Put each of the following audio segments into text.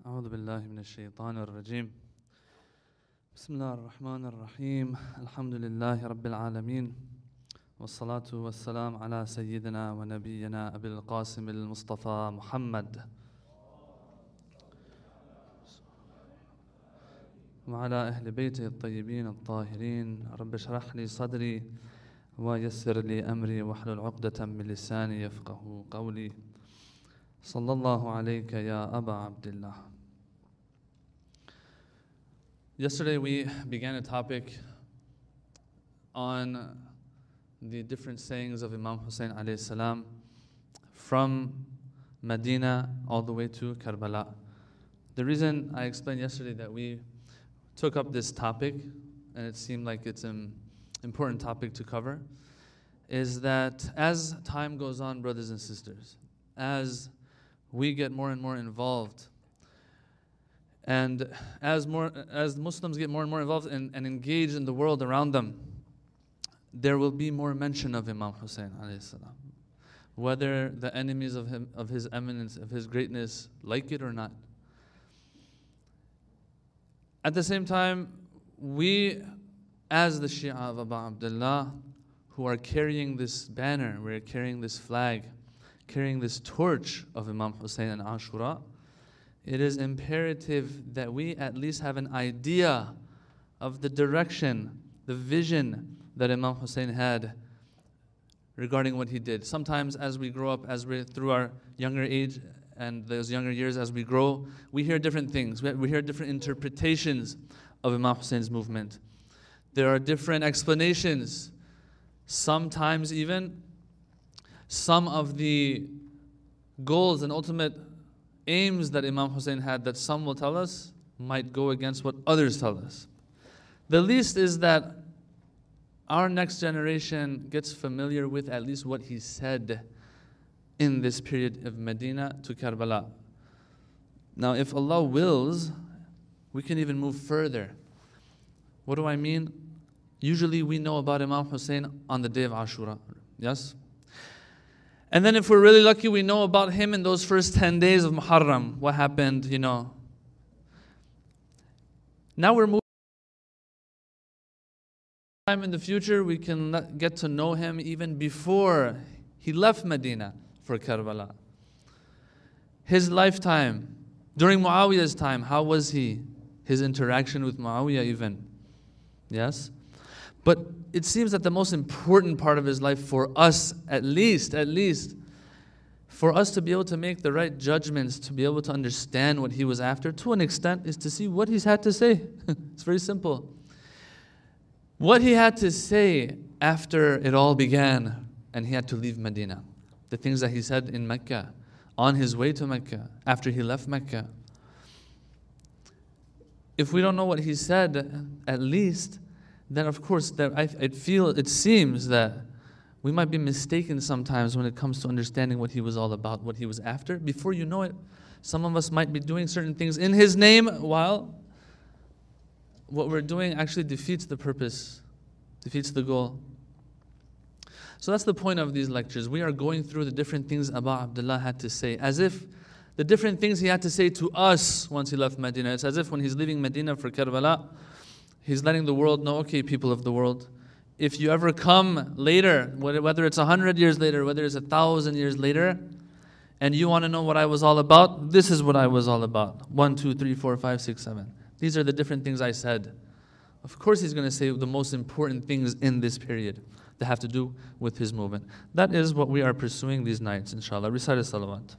أعوذ بالله من الشيطان الرجيم. بسم الله الرحمن الرحيم. الحمد لله رب العالمين، والصلاة والسلام على سيدنا ونبينا أبي القاسم المصطفى محمد وعلى أهل بيته الطيبين الطاهرين. رب اشرح لي صدري ويسر لي أمري واحلل عقدة من لساني يفقه قولي. صلى الله عليك يا أبا عبد الله. Yesterday we began a topic on the different sayings of Imam Hussein alayhi salam from Medina all the way to Karbala. The reason I explained yesterday that we took up this topic, and it seemed like it's an important topic to cover, is that as time goes on, brothers and sisters, as we get more and more involved, and as Muslims get more and more involved and engaged in the world around them, there will be more mention of Imam Hussein alayhi salam, whether the enemies of him, of his eminence, of his greatness, like it or not. At the same time, we, as the Shia of Abu Abdullah, who are carrying this banner, we're carrying this flag, carrying this torch of Imam Hussein and Ashura, it is imperative that we at least have an idea of the direction, the vision that Imam Hussein had regarding what he did. Sometimes as we grow up, as we're through our younger age and those younger years, as we grow, we hear different things. We hear different interpretations of Imam Hussein's movement. There are different explanations. Sometimes even some of the goals and ultimate aims that Imam Hussein had, that some will tell us, might go against what others tell us. The least is that our next generation gets familiar with at least what he said in this period of Medina to Karbala. Now, if Allah wills, we can even move further. What do I mean? Usually we know about Imam Hussein on the day of Ashura. Yes? And then if we're really lucky, we know about him in those first 10 days of Muharram. What happened, Now we're moving. Time in the future, we can get to know him even before he left Medina for Karbala. His lifetime, during Muawiyah's time, how was he? His interaction with Muawiyah even. Yes? But it seems that the most important part of his life for us, at least, for us to be able to make the right judgments, to be able to understand what he was after, to an extent, is to see what he's had to say. It's very simple. What he had to say after it all began and he had to leave Medina. The things that he said in Mecca, on his way to Mecca, after he left Mecca. If we don't know what he said, at least, then of course it seems that we might be mistaken sometimes when it comes to understanding what he was all about, what he was after. Before you know it, some of us might be doing certain things in his name, while what we're doing actually defeats the purpose, defeats the goal. So that's the point of these lectures. We are going through the different things Abu Abdullah had to say, as if the different things he had to say to us once he left Medina. It's as if when he's leaving Medina for Karbala, he's letting the world know, okay, people of the world, if you ever come later, whether it's 100 years later, whether it's 1,000 years later, and you want to know what I was all about, this is what I was all about. 1, 2, 3, 4, 5, 6, 7. These are the different things I said. Of course he's going to say the most important things in this period that have to do with his movement. That is what we are pursuing these nights, inshallah. Recite a salawat.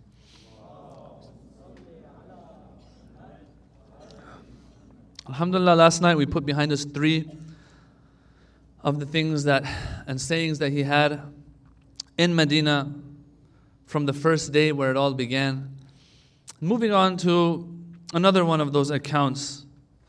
Alhamdulillah, last night we put behind us 3 of the things and sayings that he had in Medina from the first day where it all began. Moving on to another one of those accounts.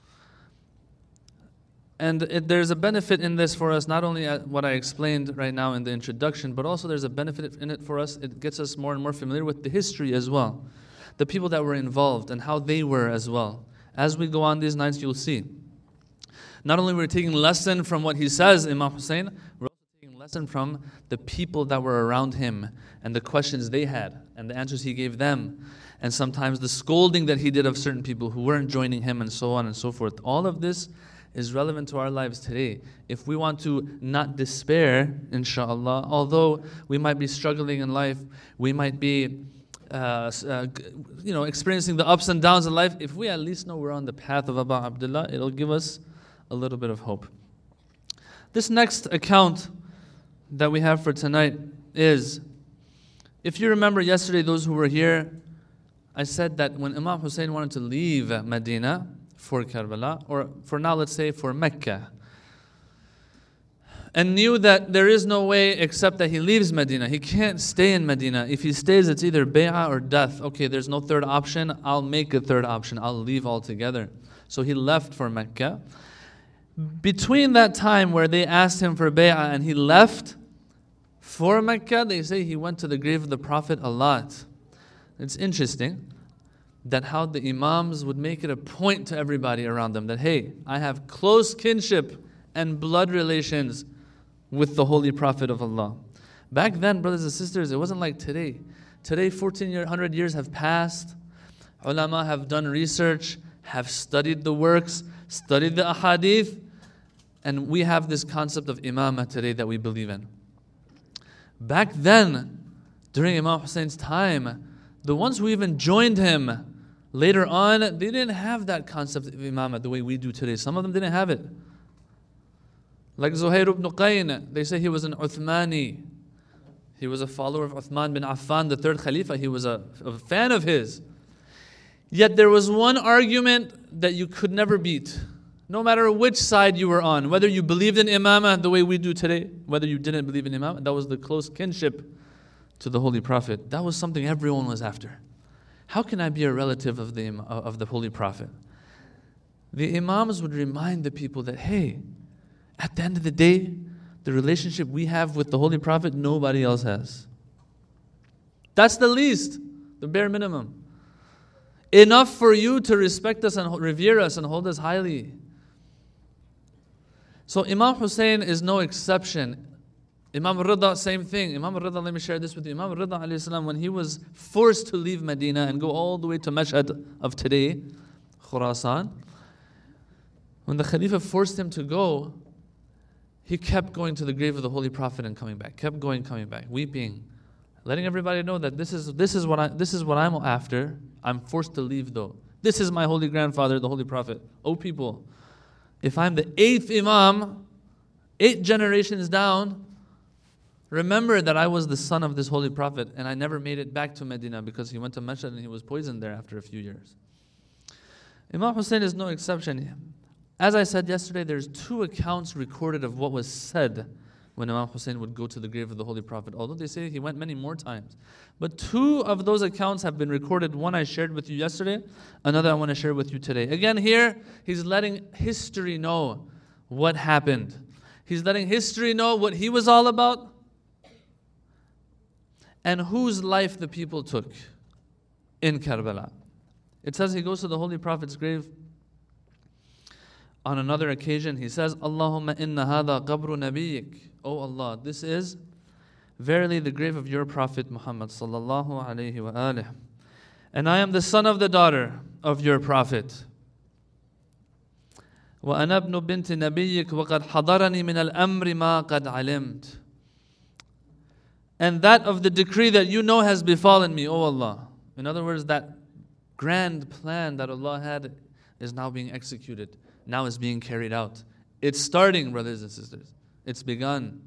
And there's a benefit in this for us, not only at what I explained right now in the introduction, but also there's a benefit in it for us. It gets us more and more familiar with the history as well. The people that were involved and how they were as well. As we go on these nights, you'll see. Not only we're taking lesson from what he says, Imam Hussein, we're also taking lesson from the people that were around him and the questions they had and the answers he gave them. And sometimes the scolding that he did of certain people who weren't joining him and so on and so forth. All of this is relevant to our lives today. If we want to not despair, inshallah, although we might be struggling in life, we might be experiencing the ups and downs in life, if we at least know we're on the path of Abu Abdullah, it'll give us a little bit of hope. This next account that we have for tonight is, if you remember yesterday, those who were here, I said that when Imam Hussein wanted to leave Medina for Karbala, or for now let's say for Mecca, and knew that there is no way except that he leaves Medina. He can't stay in Medina. If he stays, it's either bay'ah or death. Okay, there's no third option. I'll make a third option. I'll leave altogether. So he left for Mecca. Between that time where they asked him for bay'ah and he left for Mecca, they say he went to the grave of the Prophet a lot. It's interesting that how the Imams would make it a point to everybody around them that, hey, I have close kinship and blood relations with the Holy Prophet of Allah. Back then, brothers and sisters, it wasn't like today. Today, 1,400 years have passed. Ulama have done research, have studied the works, studied the ahadith, and we have this concept of imamah today that we believe in. Back then, during Imam Hussein's time, the ones who even joined him later on, they didn't have that concept of imamah the way we do today. Some of them didn't have it. Like Zuhair ibn Qayn, they say he was an Uthmani. He was a follower of Uthman bin Affan, the third Khalifa. He was a fan of his. Yet there was one argument that you could never beat. No matter which side you were on, whether you believed in imamah the way we do today, whether you didn't believe in imamah, that was the close kinship to the Holy Prophet. That was something everyone was after. How can I be a relative of the Holy Prophet? The Imams would remind the people that, hey, at the end of the day, the relationship we have with the Holy Prophet, nobody else has. That's the least, the bare minimum. Enough for you to respect us and revere us and hold us highly. So Imam Hussein is no exception. Imam Rida, same thing. Imam Rida, let me share this with you. Imam Rida alayhi salam, when he was forced to leave Medina and go all the way to Mashhad of today, Khurasan, when the Khalifa forced him to go, he kept going to the grave of the Holy Prophet and coming back. Kept going, coming back, weeping, letting everybody know that this is what I'm after. I'm forced to leave though. This is my holy grandfather, the Holy Prophet. Oh people, if I'm the 8th Imam, 8 generations down, remember that I was the son of this Holy Prophet and I never made it back to Medina because he went to Mashhad and he was poisoned there after a few years. Imam Hussein is no exception. As I said yesterday, there's 2 accounts recorded of what was said when Imam Hussein would go to the grave of the Holy Prophet, although they say he went many more times. But 2 of those accounts have been recorded. One I shared with you yesterday, another I want to share with you today. Again here, he's letting history know what happened. He's letting history know what he was all about and whose life the people took in Karbala. It says he goes to the Holy Prophet's grave. On another occasion, he says, Allahumma inna hadha qabru nabiyyik. Oh Allah, this is verily the grave of your Prophet Muhammad sallallahu alayhi wa alihi. And I am the son of the daughter of your Prophet. Wa ana ibnu binti nabiyyik wa qad hadarani min al-amri ma qad alimt. And that of the decree that you know has befallen me, O Allah. In other words, that grand plan that Allah had is now being executed. Now is being carried out. It's starting, brothers and sisters. It's begun.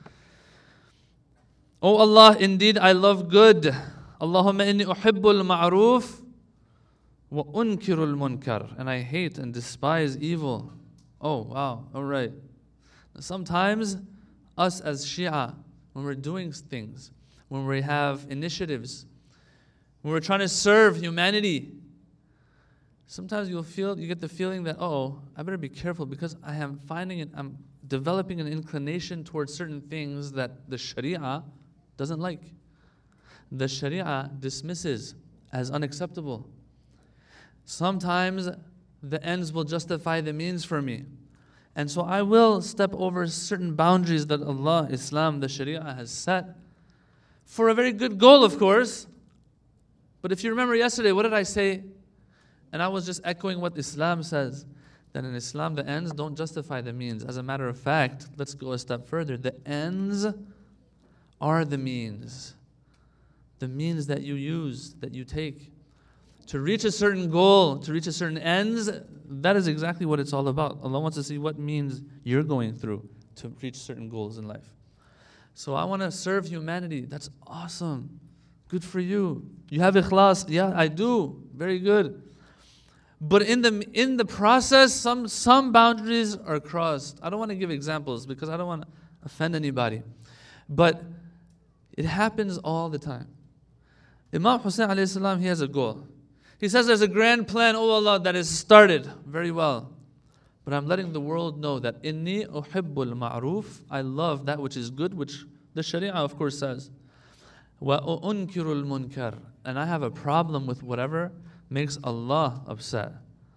Oh Allah, indeed I love good. Allahumma inni uhibbul ma'roof wa unkirul munkar. And I hate and despise evil. Oh, wow. All right. Sometimes us as Shia, when we're doing things, when we have initiatives, when we're trying to serve humanity, sometimes you get the feeling that, I better be careful because I'm developing an inclination towards certain things that the Sharia doesn't like. The Sharia dismisses as unacceptable. Sometimes the ends will justify the means for me. And so I will step over certain boundaries that Allah, Islam, the Sharia has set for a very good goal, of course. But if you remember yesterday, what did I say? And I was just echoing what Islam says, that in Islam the ends don't justify the means. As a matter of fact, let's go a step further. The ends are the means. The means that you use, that you take. To reach a certain goal, to reach a certain ends, that is exactly what it's all about. Allah wants to see what means you're going through to reach certain goals in life. So I want to serve humanity. That's awesome. Good for you. You have ikhlas. Yeah, I do. Very good. But in the process, some boundaries are crossed. I don't want to give examples because I don't want to offend anybody. But it happens all the time. Imam Hussein alayhi salam, he has a goal. He says there's a grand plan, oh Allah, that is started. Very well. But I'm letting the world know that inni uhibbul ma'ruf, I love that which is good, which the Sharia of course says. Wa unkirul munkar, and I have a problem with whatever makes Allah upset.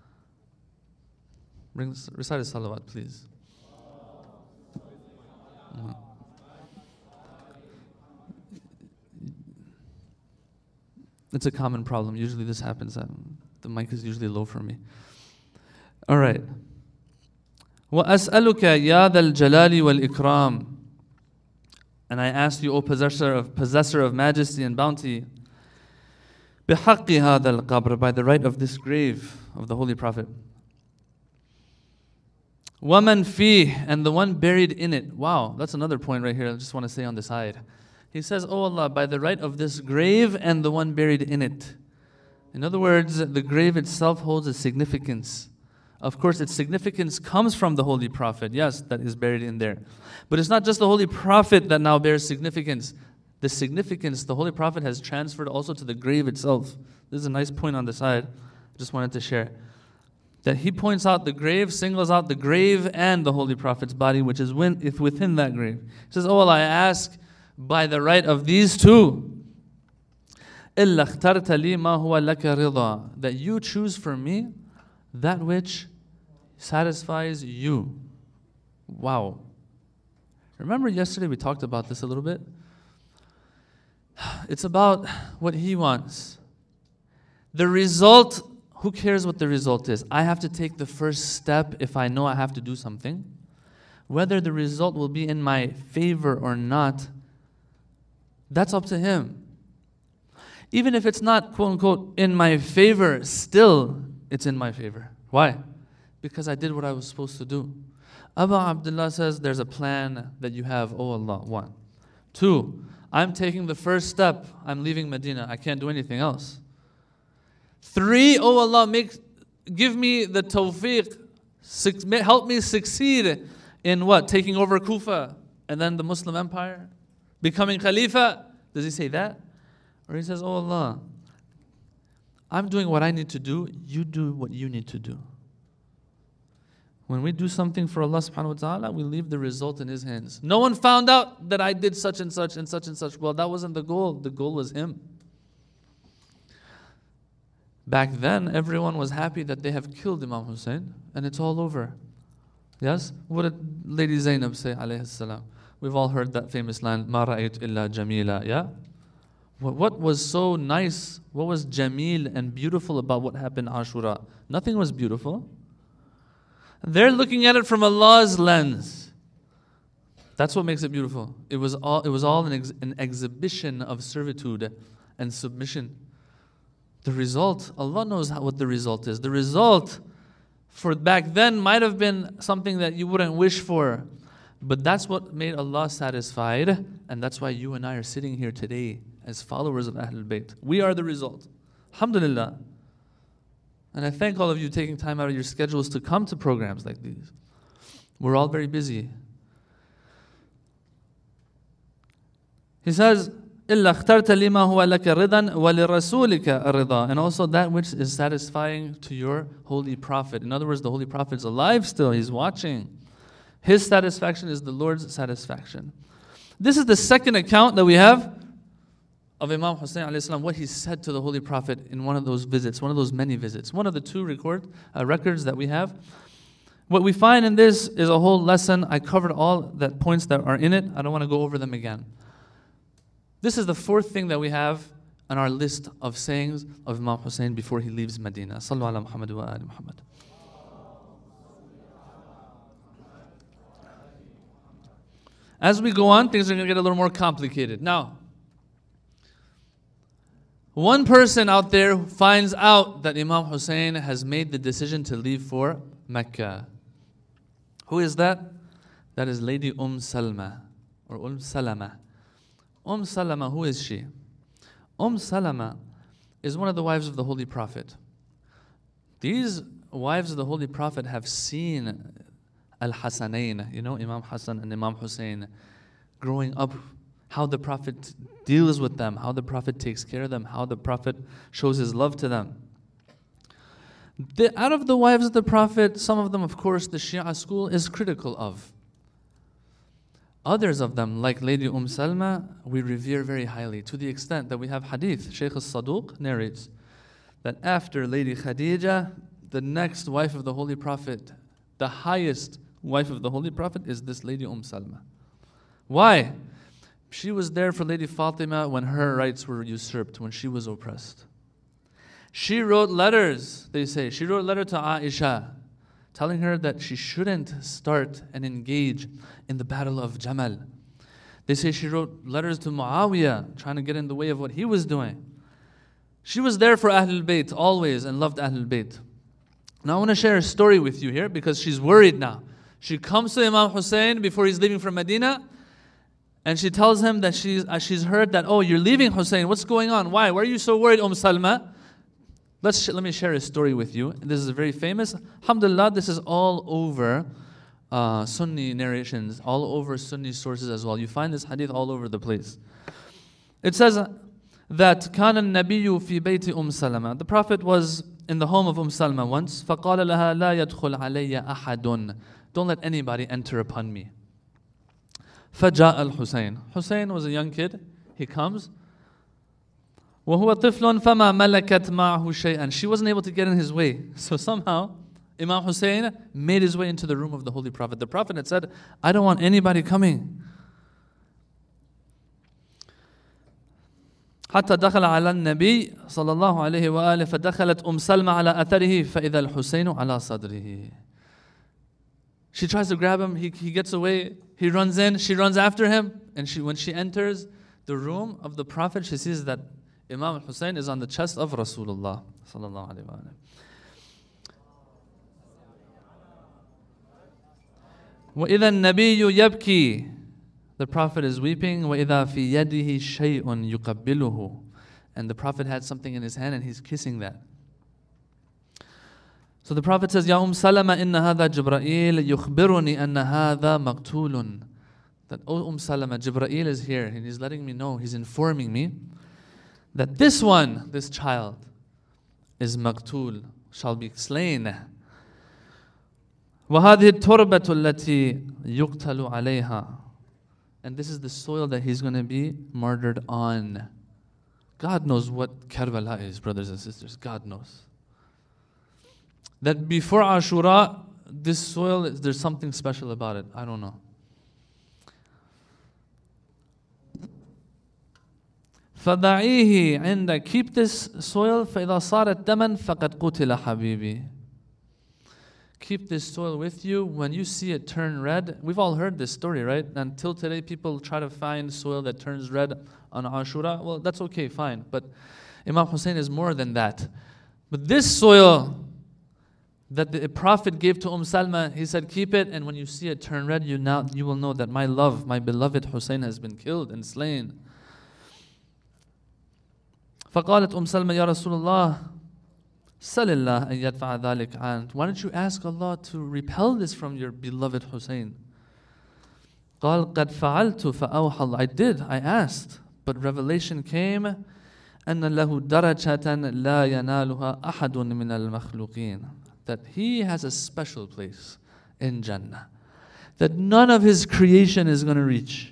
Recite a salawat, please. It's a common problem. Usually this happens. The mic is usually low for me. All right. وَأَسْأَلُكَ يَا ذَا الْجَلَالِ وَالْإِكْرَامِ, and I ask you, O possessor of majesty and bounty, بِحَقِّ هَذَا الْقَبْرِ, by the right of this grave of the Holy Prophet. وَمَنْ فِيهِ, and the one buried in it. Wow, that's another point right here I just want to say on the side. He says, oh Allah, by the right of this grave and the one buried in it. In other words, the grave itself holds a significance. Of course, its significance comes from the Holy Prophet, yes, that is buried in there. But it's not just the Holy Prophet that now bears significance. The significance the Holy Prophet has transferred also to the grave itself. This is a nice point on the side. I just wanted to share. That he points out the grave, singles out the grave and the Holy Prophet's body, which is within that grave. He says, oh Allah, I ask by the right of these two, إِلَّا اخْتَرْتَ لِي مَا هُوَ لَكَ رِضَى, that you choose for me that which satisfies you. Wow. Remember yesterday we talked about this a little bit? It's about what he wants. The result, who cares what the result is? I have to take the first step if I know I have to do something. Whether the result will be in my favor or not, that's up to him. Even if it's not, quote unquote, in my favor, still it's in my favor. Why? Because I did what I was supposed to do. Abu Abdullah says there's a plan that you have, oh Allah, 1. 2, I'm taking the first step. I'm leaving Medina. I can't do anything else. 3, oh Allah, give me the tawfiq. Help me succeed in what? Taking over Kufa and then the Muslim empire? Becoming Khalifa? Does he say that? Or he says, oh Allah, I'm doing what I need to do. You do what you need to do. When we do something for Allah subhanahu wa ta'ala, we leave the result in His hands. No one found out that I did such and such and such and such. Well, that wasn't the goal. The goal was Him. Back then, everyone was happy that they have killed Imam Hussein and it's all over. Yes? What did Lady Zainab say, alayhi salam? We've all heard that famous line, مَا رَأَيْتُ إِلَّا جَمِيلًا. Yeah? What was so nice, what was jameel and beautiful about what happened in Ashura? Nothing was beautiful. They're looking at it from Allah's lens. That's what makes it beautiful. It was all an exhibition of servitude and submission. The result, Allah knows what the result is. The result for back then might have been something that you wouldn't wish for. But that's what made Allah satisfied. And that's why you and I are sitting here today as followers of Ahlul Bayt. We are the result. Alhamdulillah. And I thank all of you taking time out of your schedules to come to programs like these. We're all very busy. He says, إِلَّا اخْتَرْتَ لِمَا هُوَ لَكَ رِضًا وَلِرَسُولِكَ الرِّضَى, and also that which is satisfying to your Holy Prophet. In other words, the Holy Prophet is alive still. He's watching. His satisfaction is the Lord's satisfaction. This is the second account that we have of Imam Hussein alayhi salam, what he said to the Holy Prophet in one of those visits, one of those many visits. One of the two records that we have. What we find in this is a whole lesson. I covered all the points that are in it. I don't want to go over them again. This is the fourth thing that we have on our list of sayings of Imam Hussein before he leaves Medina. Sallu ala Muhammad wa ali Muhammad. As we go on, things are going to get a little more complicated. Now, one person out there who finds out that Imam Hussein has made the decision to leave for Mecca. Who is that? That is Lady Salama or Salama. Salama, who is she? Salama is one of the wives of the Holy Prophet. These wives of the Holy Prophet have seen Al-Hasanayn, Imam Hassan and Imam Hussein, growing up, how the Prophet deals with them, how the Prophet takes care of them, how the Prophet shows his love to them. Out of the wives of the Prophet, some of them, of course, the Shia school is critical of. Others of them, like Lady Salma, we revere very highly, to the extent that we have hadith. Shaykh al-Saduq narrates that after Lady Khadija, the next wife of the Holy Prophet, the highest wife of the Holy Prophet, is this Lady Salma. Why? She was there for Lady Fatima when her rights were usurped, when she was oppressed. She wrote letters, they say. She wrote a letter to Aisha, telling her that she shouldn't start and engage in the battle of Jamal. They say she wrote letters to Muawiyah, trying to get in the way of what he was doing. She was there for Ahlul Bayt always and loved Ahlul Bayt. Now I want to share a story with you here because she's worried now. She comes to Imam Hussein before he's leaving for Medina, and she tells him that she's heard that, oh, you're leaving, Hussein. What's going on? Why? Why are you so worried, Salma? Let me share a story with you. This is very famous. Alhamdulillah, this is all over Sunni narrations, all over Sunni sources as well. You find this hadith all over the place. It says that كان النبي في بيت سلمة. The Prophet was in the home of Salma once. فقال لها لا يدخل علي أحد. Don't let anybody enter upon me. فجاء الحسين. Hussein was a young kid. He comes. وهو طفل فما ملكت معه شيئا. She wasn't able to get in his way. So somehow Imam Hussein made his way into the room of the Holy Prophet. The Prophet had said, I don't want anybody coming. حتى دخل على النبي صلى الله عليه وآله فدخلت سلمة على أثره فإذا الحسين على صدره. She tries to grab him, he gets away, he runs in, she runs after him, and when she enters the room of the Prophet, she sees that Imam Hussein is on the chest of Rasulullah sallallahu alaihi wasallam. وإذا النبي يبكي. The Prophet is weeping. وإذا في يده شيء يقبله. And the Prophet had something in his hand and he's kissing that. So the Prophet says, يا سلمة إن هذا جبرائيل يخبرني أن هذا مقتول. That, oh Salama, Jibreel is here and he's letting me know, he's informing me that this child is maqtul, shall be slain. وَهَذِهِ التُّرْبَةُ الَّتِي يُقْتَلُ عَلَيْهَا. And this is the soil that he's going to be murdered on. God knows what Karbala is, brothers and sisters. God knows. That before Ashura, this soil, there's something special about it. I don't know. فَدَعِيهِ عِنْدَ. Keep this soil. فَإِذَا صَارَتْ دَمًا فَقَدْ قُتِلَ حَبِيبِي. Keep this soil with you. When you see it turn red, we've all heard this story, right? Until today, people try to find soil that turns red on Ashura. Well, that's okay, fine. But Imam Hussein is more than that. But this soil that the Prophet gave to Salma, he said, keep it, and when you see it turn red, you will know that my beloved Hussein has been killed and slain. فقالت سلمة يا رسول الله سل الله أن يدفع ذلك عنك. Why don't you ask Allah to repel this from your beloved Hussein? قال قد فعلت فأوحى الله. I asked, but revelation came أن له درجة لا ينالها أحد من المخلوقين. That he has a special place in Jannah that none of his creation is going to reach.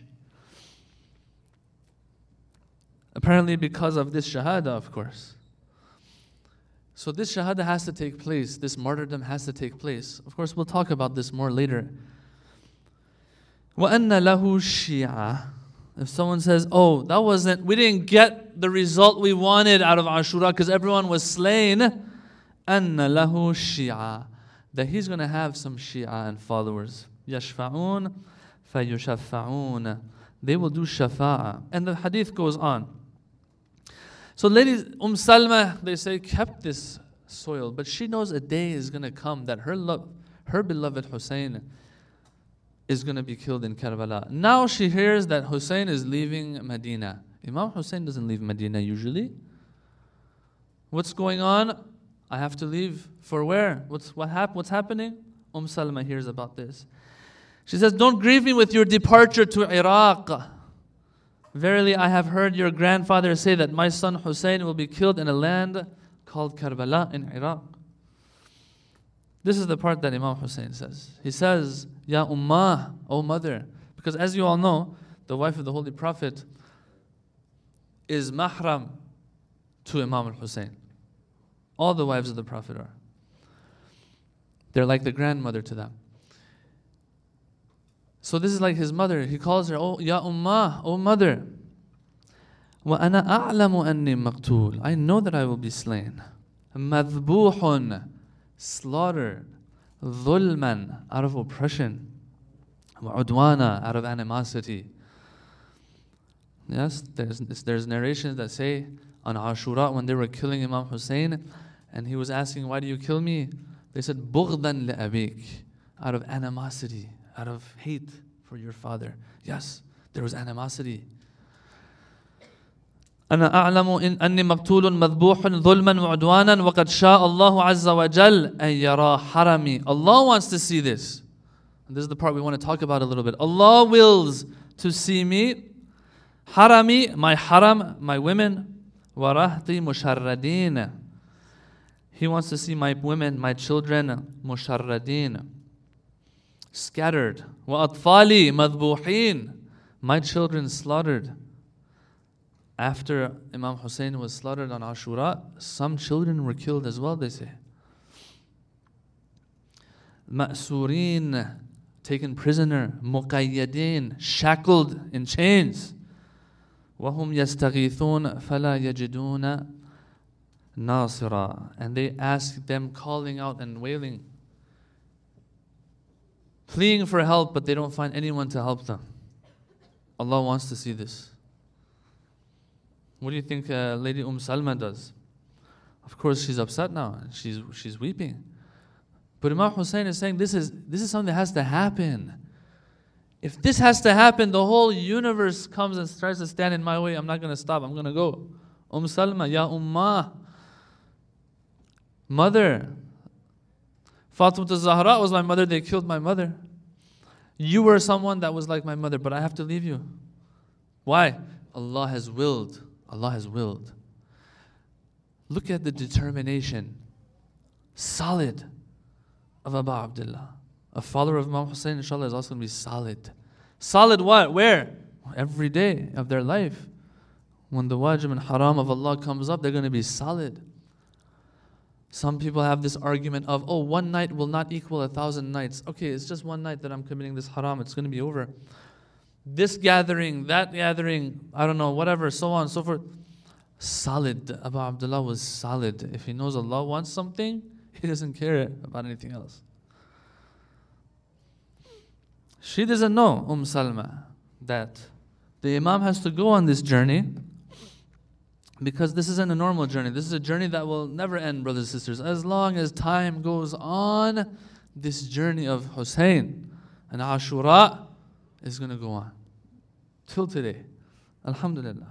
Apparently because of this shahada, of course. So this shahada has to take place. This martyrdom has to take place. Of course, we'll talk about this more later. وَأَنَّ لَهُ شِيعَةً. If someone says, oh, we didn't get the result we wanted out of Ashura because everyone was slain, أَنَّ لَهُ شِيعَةً. That he's going to have some Shia and followers. يَشْفَعُونَ فَيُشَفَّعُونَ. They will do shafa'a. And the hadith goes on. So ladies, Salma, they say, kept this soil, but she knows a day is going to come that her beloved Hussein is going to be killed in Karbala. Now she hears that Hussein is leaving Medina. Imam Hussein doesn't leave Medina usually. What's going on? I have to leave. For where? What's happening? Salma hears about this. She says, don't grieve me with your departure to Iraq. Verily, I have heard your grandfather say that my son Hussein will be killed in a land called Karbala in Iraq. This is the part that Imam Hussein says. He says, Ya Ummah, O mother. Because as you all know, the wife of the Holy Prophet is mahram to Imam al-Hussein. All the wives of the Prophet are. They're like the grandmother to them. So this is like his mother. He calls her, oh, Ya Ummah, O mother. وَأَنَا أَعْلَمُ أَنِّي مَقْتُولٌ. I know that I will be slain. مَذْبُوحٌ. Slaughtered. ظُلْمًا. Out of oppression. وَعُدْوَانًا. Out of animosity. Yes, there's narrations that say on Ashura when they were killing Imam Hussein and he was asking, why do you kill me? They said, بُغْضًا لِأَبِيكَ. Out of animosity. Out of hate for your father. Yes, there was animosity. أنا أعلم أني مقتول مذبوح ظلما وعدوانا وقد شاء الله عز وجل أن يرى حرمي. Allah wants to see this. And this is the part we want to talk about a little bit. Allah wills to see me. Harami, my haram, my women. ورهطي مشردين. He wants to see my women, my children, مشردين. Scattered. وَأَطْفَالِي مَذْبُوحِينَ. My children slaughtered. After Imam Hussein was slaughtered on Ashura, some children were killed as well, they say. مَأْسُورِينَ. Taken prisoner. مُقَيَّدِينَ. Shackled in chains. وَهُمْ يَسْتَغِيثُونَ فَلَا يَجِدُونَ نَاصِرًا. And they ask them, calling out and wailing, pleading for help, but they don't find anyone to help them. Allah wants to see this. What do you think Lady Salma does? Of course, she's upset now. She's weeping. But Imam Hussein is saying this is something that has to happen. If this has to happen, the whole universe comes and tries to stand in my way. I'm not going to stop. I'm going to go. Salma, Ya Ummah. Mother. Fatima Zahra was my mother. They killed my mother. You were someone that was like my mother, but I have to leave you. Why? Allah has willed. Allah has willed. Look at the determination, solid, of Abu Abdullah. A follower of Imam Hussein, inshallah, is also going to be solid. Solid what? Where? Every day of their life. When the wajib and haram of Allah comes up, they're going to be solid. Some people have this argument of, oh, one night will not equal 1,000 nights. Okay, it's just one night that I'm committing this haram. It's going to be over. This gathering, that gathering, I don't know, whatever, so on and so forth. Solid. Abu Abdullah was solid. If he knows Allah wants something, he doesn't care about anything else. She doesn't know, Salma, that the Imam has to go on this journey because this isn't a normal journey. This is a journey that will never end, brothers and sisters. As long as time goes on, this journey of Hussein and Ashura is going to go on. Till today. Alhamdulillah.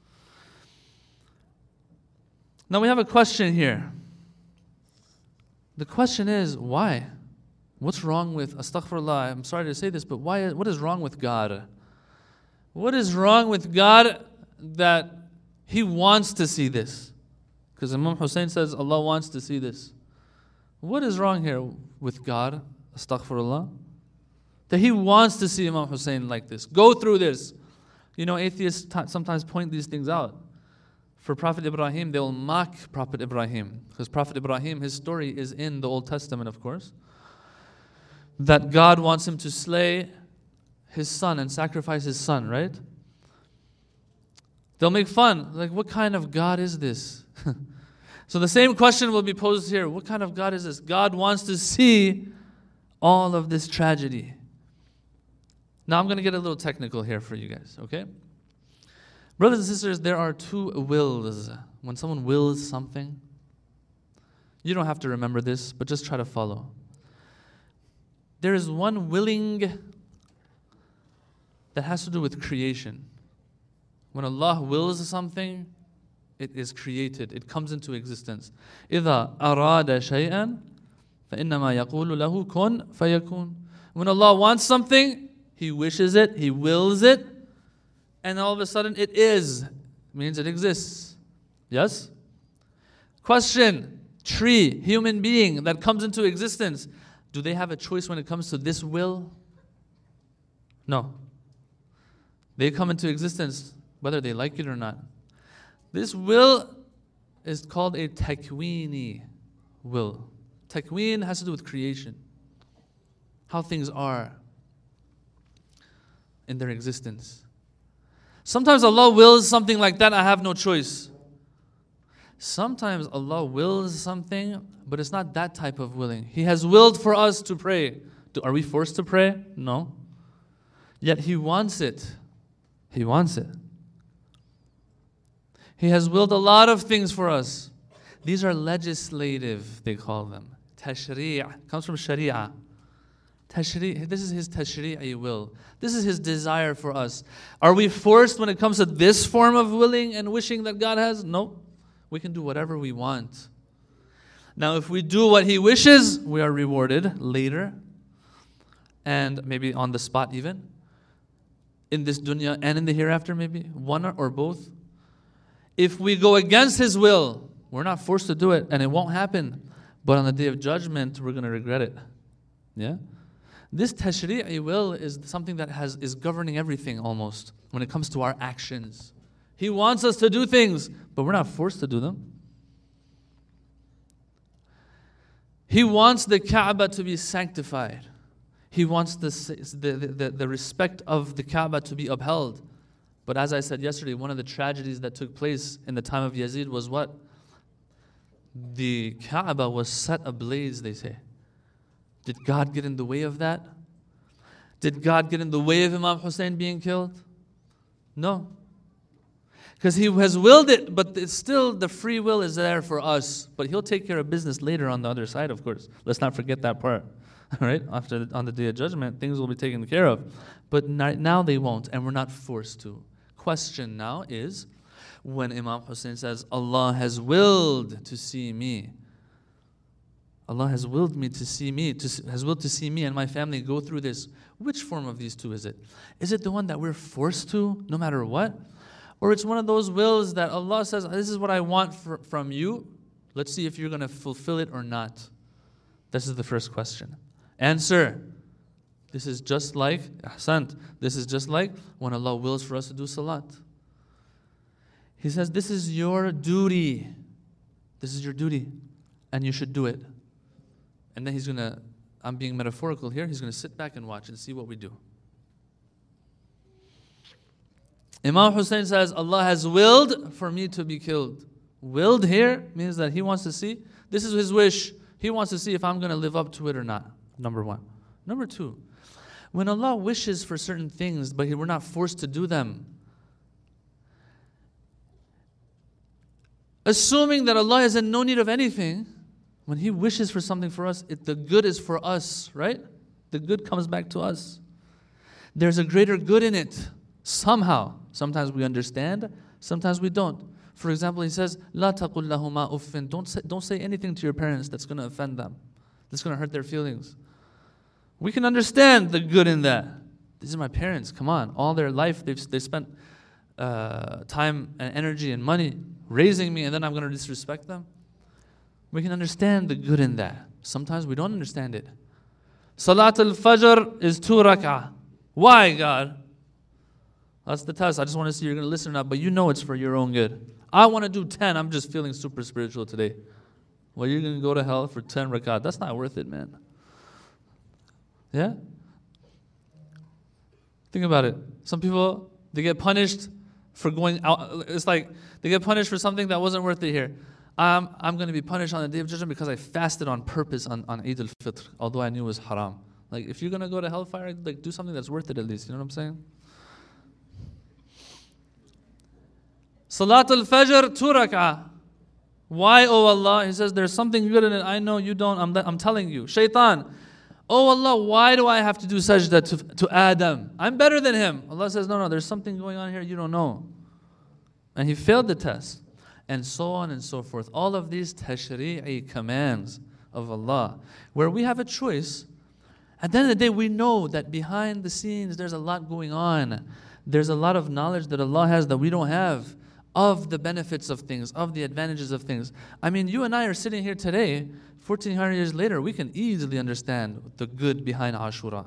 Now we have a question here. The question is, why? What's wrong with, astaghfirullah, I'm sorry to say this, but why? What is wrong with God? What is wrong with God that He wants to see this? Because Imam Hussein says Allah wants to see this. What is wrong here with God? Astaghfirullah. That He wants to see Imam Hussein like this. Go through this. You know, atheists sometimes point these things out. For Prophet Ibrahim, they'll mock Prophet Ibrahim. Because Prophet Ibrahim, his story is in the Old Testament, of course. That God wants him to slay his son and sacrifice his son, right? They'll make fun. Like, what kind of God is this? So the same question will be posed here. What kind of God is this? God wants to see all of this tragedy. Now I'm going to get a little technical here for you guys, okay? Brothers and sisters, there are two wills. When someone wills something, you don't have to remember this, but just try to follow. There is one willing that has to do with creation. When Allah wills something, it is created. It comes into existence. إِذَا أَرَادَ شَيْئًا فَإِنَّمَا يَقُولُ لَهُ كُنْ فَيَكُونُ. When Allah wants something, He wishes it, He wills it, and all of a sudden it is. Means it exists. Yes? Question. Tree, human being that comes into existence. Do they have a choice when it comes to this will? No. They come into existence whether they like it or not. This will is called a takweeni will. Takween has to do with creation. How things are in their existence. Sometimes Allah wills something like that, I have no choice. Sometimes Allah wills something, but it's not that type of willing. He has willed for us to pray. Are we forced to pray? No. Yet He wants it. He wants it. He has willed a lot of things for us. These are legislative, they call them. Tashri' comes from sharia. Tashri', this is His tashri'i will. This is His desire for us. Are we forced when it comes to this form of willing and wishing that God has? No. We can do whatever we want. Now, if we do what He wishes, we are rewarded later. And maybe on the spot even. In this dunya and in the hereafter maybe. One or both. If we go against His will, we're not forced to do it and it won't happen. But on the Day of Judgment, we're going to regret it. Yeah? This tashri'i will is something that is governing everything almost when it comes to our actions. He wants us to do things, but we're not forced to do them. He wants the Kaaba to be sanctified. He wants the respect of the Kaaba to be upheld. But as I said yesterday, one of the tragedies that took place in the time of Yazid was what? The Kaaba was set ablaze, they say. Did God get in the way of that? Did God get in the way of Imam Hussein being killed? No. Because He has willed it, but it's still the free will is there for us. But He'll take care of business later on the other side, of course. Let's not forget that part. All right? On the Day of Judgment, things will be taken care of. But now they won't, and we're not forced to. Question now is, when Imam Hussein says, Allah has willed to see me. Allah has willed me to see me, has willed to see me and my family go through this. Which form of these two is it? Is it the one that we're forced to, no matter what? Or it's one of those wills that Allah says, this is what I want from you. Let's see if you're going to fulfill it or not. This is the first question. Answer. This is just like, ahsant, this is just like when Allah wills for us to do salat. He says, this is your duty. This is your duty. And you should do it. And then He's going to, I'm being metaphorical here, He's going to sit back and watch and see what we do. Imam Hussein says, Allah has willed for me to be killed. Willed here means that He wants to see. This is His wish. He wants to see if I'm going to live up to it or not. Number one. Number two, when Allah wishes for certain things, but we're not forced to do them, assuming that Allah is in no need of anything, when He wishes for something for us, the good is for us, right? The good comes back to us. There's a greater good in it, somehow. Sometimes we understand, sometimes we don't. For example, He says, "La taqul lahuma uffin." Don't say anything to your parents that's going to offend them, that's going to hurt their feelings. We can understand the good in that. These are my parents. Come on, all their life they spent time and energy and money raising me, and then I'm going to disrespect them. We can understand the good in that. Sometimes we don't understand it. Salat al-Fajr is 2 rak'ah. Why, God? That's the test. I just want to see you're going to listen or not, but you know it's for your own good. I want to do 10. I'm just feeling super spiritual today. Well, you're going to go to hell for 10 rakat. That's not worth it, man. Yeah? Think about it. Some people, they get punished for going out. It's like they get punished for something that wasn't worth it here. I'm going to be punished on the Day of Judgment because I fasted on purpose on Eid al-Fitr, although I knew it was haram. Like, if you're going to go to hellfire, like, do something that's worth it at least. You know what I'm saying? Salatul Fajr, 2 rak'ah. Why, oh Allah? He says, there's something good in it. I know you don't. I'm telling you. Shaitan, oh Allah, why do I have to do sajda to Adam? I'm better than him. Allah says, no, there's something going on here you don't know. And he failed the test. And so on and so forth. All of these tashri'i commands of Allah, where we have a choice. At the end of the day, we know that behind the scenes, there's a lot going on. There's a lot of knowledge that Allah has that we don't have, of the benefits of things, of the advantages of things. I mean, you and I are sitting here today, 1400 years later, we can easily understand the good behind Ashura.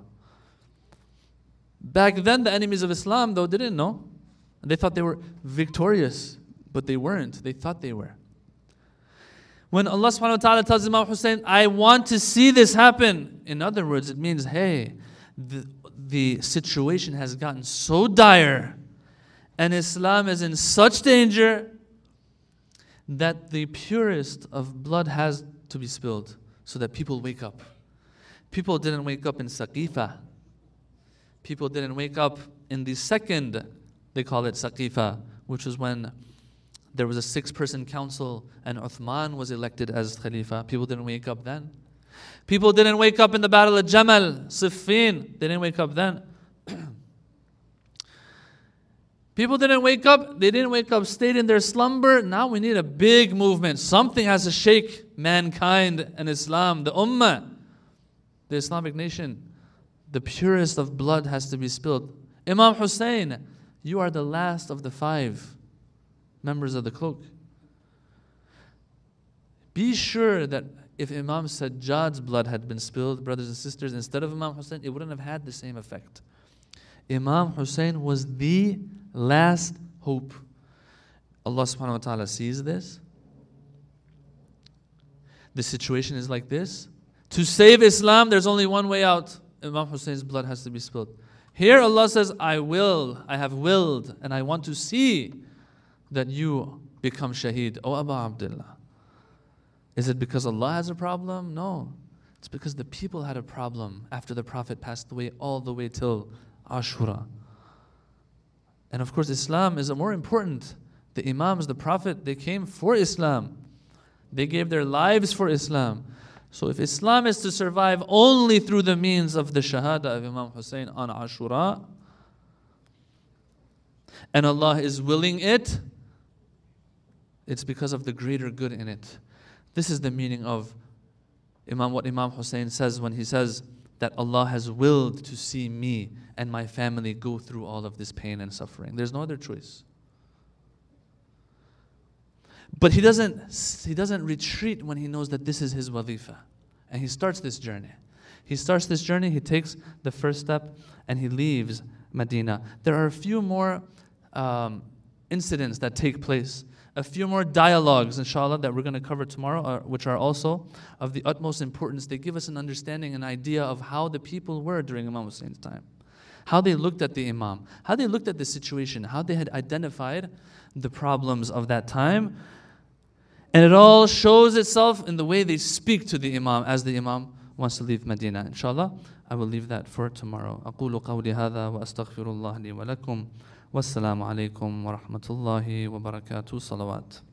Back then, the enemies of Islam, though, didn't know. They thought they were victorious, but they weren't. They thought they were. When Allah subhanahu wa ta'ala tells Imam Hussein, I want to see this happen, in other words, it means, hey, the situation has gotten so dire and Islam is in such danger that the purest of blood has to be spilled so that people wake up. People didn't wake up in Saqifa. People didn't wake up in the second, they call it Saqifa, which was when there was a 6-person council and Uthman was elected as Khalifa. People didn't wake up then. People didn't wake up in the Battle of Jamal, Siffin. They didn't wake up then. People didn't wake up. They didn't wake up, stayed in their slumber. Now we need a big movement. Something has to shake mankind and Islam, the Ummah, the Islamic nation. The purest of blood has to be spilled. Imam Hussein, you are the last of the 5 members of the cloak. Be sure that if Imam Sajjad's blood had been spilled, brothers and sisters, instead of Imam Hussein, it wouldn't have had the same effect. Imam Hussein was the last hope. Allah subhanahu wa ta'ala sees this. The situation is like this. To save Islam, there's only one way out. Imam Hussein's blood has to be spilled. Here Allah says, I have willed, and I want to see that you become shaheed. Oh Abu Abdullah. Is it because Allah has a problem? No. It's because the people had a problem after the Prophet passed away all the way till Ashura. And of course Islam is more important. The Imams, the Prophet, they came for Islam. They gave their lives for Islam. So if Islam is to survive only through the means of the Shahada of Imam Hussein on Ashura, and Allah is willing it, it's because of the greater good in it. This is the meaning of what Imam Hussein says when he says that Allah has willed to see me and my family go through all of this pain and suffering. There's no other choice. But he doesn't retreat when he knows that this is his wazifa. And he starts this journey. He takes the first step, and he leaves Medina. There are a few more incidents that take place, a few more dialogues, inshallah, that we're going to cover tomorrow, which are also of the utmost importance. They give us an understanding, an idea of how the people were during Imam Hussein's time, how they looked at the Imam, how they looked at the situation, how they had identified the problems of that time. And it all shows itself in the way they speak to the Imam as the Imam wants to leave Medina. Inshallah, I will leave that for tomorrow. أقول قولي هذا وأستغفر الله لي ولكم والسلام عليكم ورحمة الله وبركاته. صلوات.